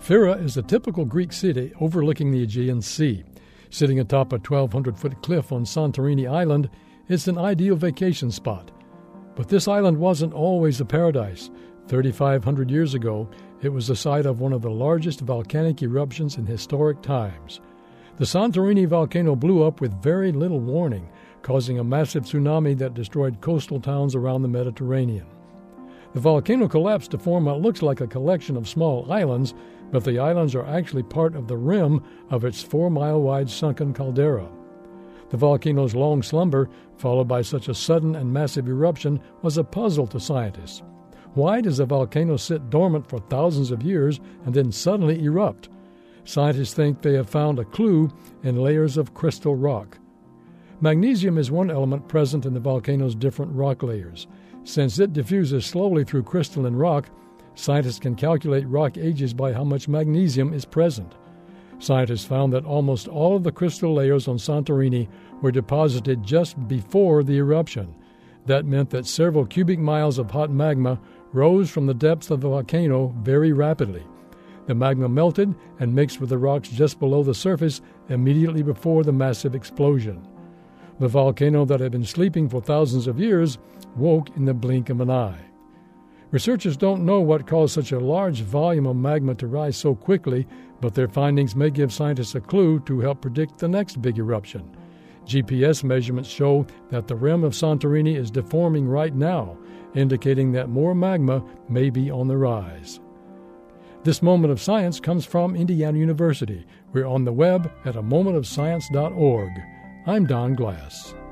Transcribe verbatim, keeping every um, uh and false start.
Ephyra is a typical Greek city overlooking the Aegean Sea. Sitting atop a twelve hundred foot cliff on Santorini Island, it's an ideal vacation spot. But this island wasn't always a paradise. thirty-five hundred years ago, it was the site of one of the largest volcanic eruptions in historic times. The Santorini volcano blew up with very little warning, causing a massive tsunami that destroyed coastal towns around the Mediterranean. The volcano collapsed to form what looks like a collection of small islands, but the islands are actually part of the rim of its four-mile-wide sunken caldera. The volcano's long slumber, followed by such a sudden and massive eruption, was a puzzle to scientists. Why does a volcano sit dormant for thousands of years and then suddenly erupt? Scientists think they have found a clue in layers of crystal rock. Magnesium is one element present in the volcano's different rock layers. Since it diffuses slowly through crystalline rock, scientists can calculate rock ages by how much magnesium is present. Scientists found that almost all of the crystal layers on Santorini were deposited just before the eruption. That meant that several cubic miles of hot magma rose from the depths of the volcano very rapidly. The magma melted and mixed with the rocks just below the surface immediately before the massive explosion. The volcano that had been sleeping for thousands of years woke in the blink of an eye. Researchers don't know what caused such a large volume of magma to rise so quickly, but their findings may give scientists a clue to help predict the next big eruption. G P S measurements show that the rim of Santorini is deforming right now, indicating that more magma may be on the rise. This Moment of Science comes from Indiana University. We're on the web at a moment of science dot org. I'm Don Glass.